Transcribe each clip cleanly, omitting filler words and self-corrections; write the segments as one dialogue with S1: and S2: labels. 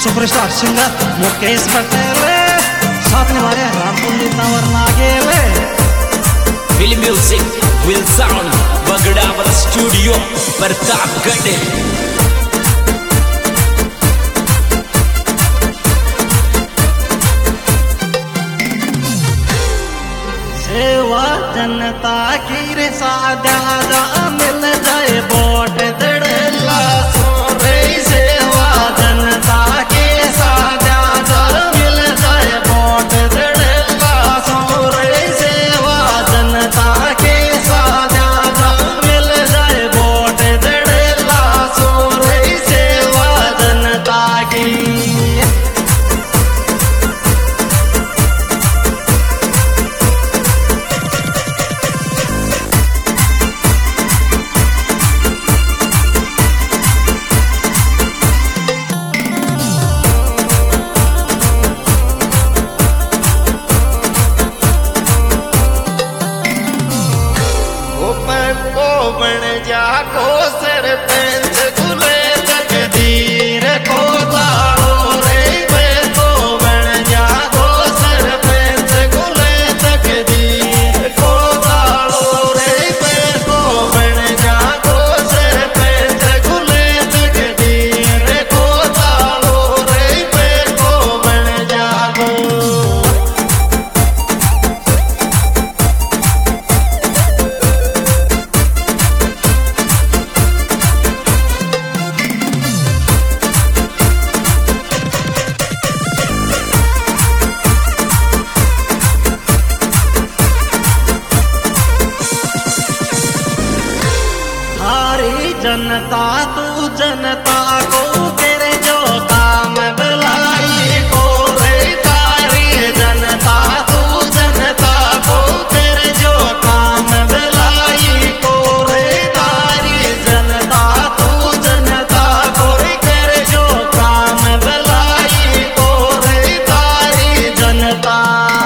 S1: Superstar singer Mukesh Patel साथ निभारे राम पंडित नवर नागेले
S2: फिल्म म्यूजिक विल साउंड बगड़ावर स्टूडियो प्रतापगढ़।
S1: सेवा जनता की रे सादा मिल जाए वोट दड़ला सोरे सेवा जनता के सादा मिल जाए वोट दड़ला सोरे सेवा जनता के सादा मिल जाए वोट दड़ला सोरे सेवा जनता की।
S3: बन जाको सरपंच खुले तकदीर को तारो रे पे को बन जाको सरपंच खुले तकदीर को तारो रे पे को बन जाको सरपंच खुले तकदीर को तारो रे पे को बन जाको।
S1: जनता तू जनता को तेरे जो काम भलाई को रे तारी जनता तू जनता को तेरे जो काम भलाई को रे तारी जनता तू जनता को तेरे जो काम भलाई को रे तारी जनता।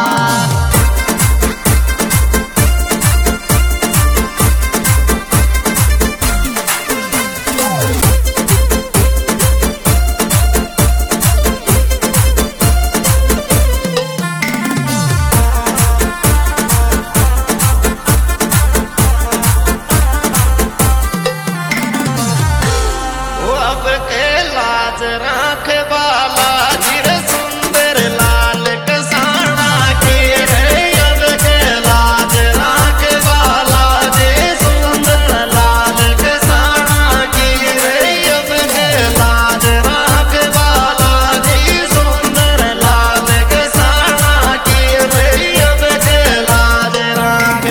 S3: लाज राख बाला जिर सुंदर लाल कसाना के रे अब के लाज राख बाला जे सुंदर लाल कसाना के रे अब के लाज राख बाला जे सुंदर लाल कसाना के रे अब के लाज राख।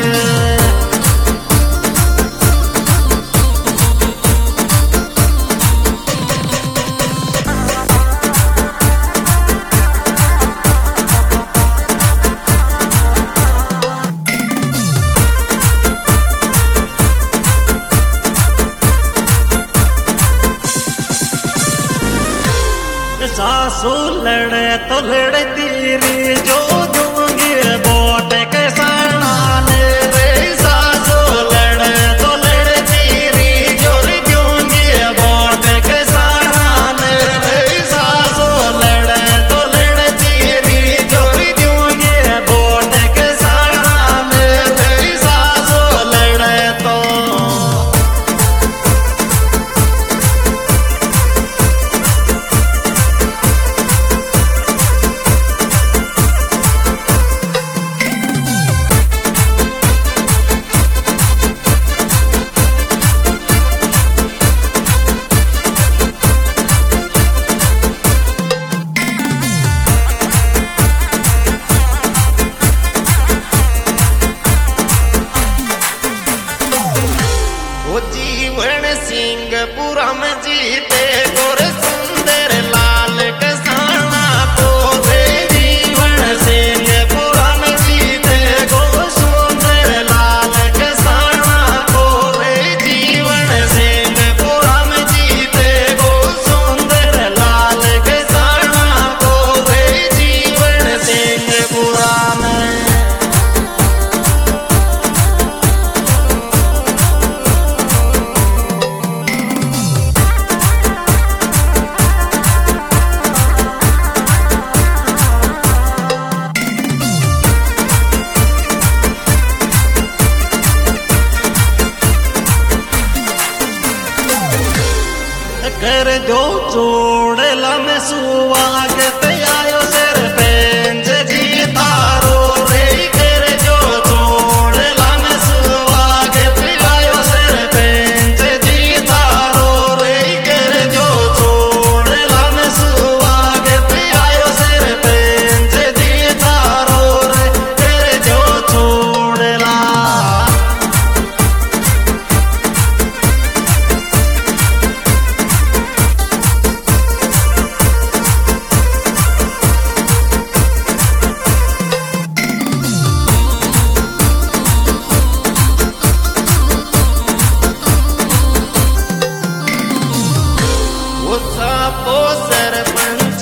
S1: सासू लड़े तो लड़ती री जो दूंगी वोट किसाना ने रे सासू लड़े तो लड़ती री जो दूंगी वोट किसाना ने रे सासू लड़े तो लड़ती री जो दूंगी वोट किसाना ने रे सासू लड़े तो।
S3: कर जो जोड़ला में सुवागत आयो सरपंच जी तारो रे कर जो जोड़ला में सुवागत आयो सरपंच जी तारो रे कर जो जोड़ला में सुवागत आयो सरपंच जी तारो रे कर जो छोड़ला वो सापो सरपंच